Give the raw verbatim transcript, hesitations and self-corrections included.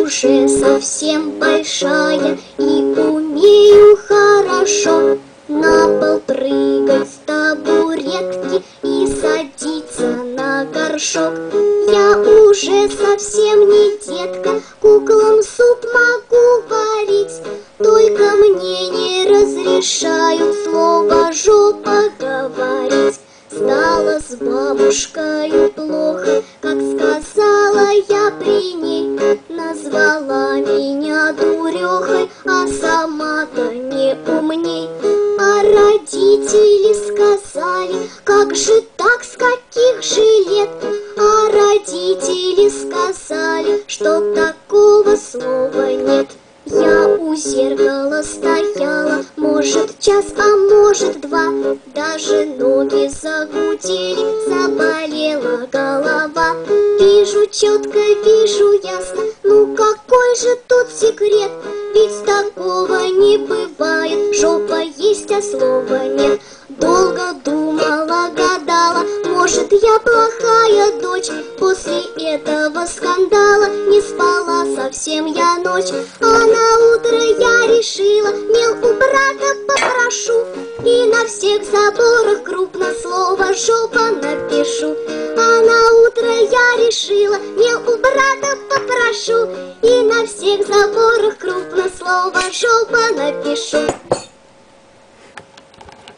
уже совсем большая и умею хорошо на пол прыгать с табуретки и садиться на горшок. Я уже совсем не детка, куклам суп могу варить, только мне не разрешают слово «жопа» говорить. Стало с бабушкой плохо, как сказала я при ней, назвала меня дурехой, а сама-то не умней. А родители сказали, как же так, с каких же лет? А родители сказали, что такого слова нет. Я у зеркала стояла, может час, а может два, даже ноги загудели, заболела голова. Вижу четко, вижу ясно, ну какой же тут секрет? Ведь такого не бывает, жопа есть, а слова нет. Долго думала, гадала, может я плохая дочь. После этого скандала не спала совсем я ночь. А на утро я решила, мел у брата попрошу, и на всех заборах крупно слово «жопа» напишу. А на утро я решила, мел у брата попрошу, и на всех заборах крупно слово «жопа» напишу.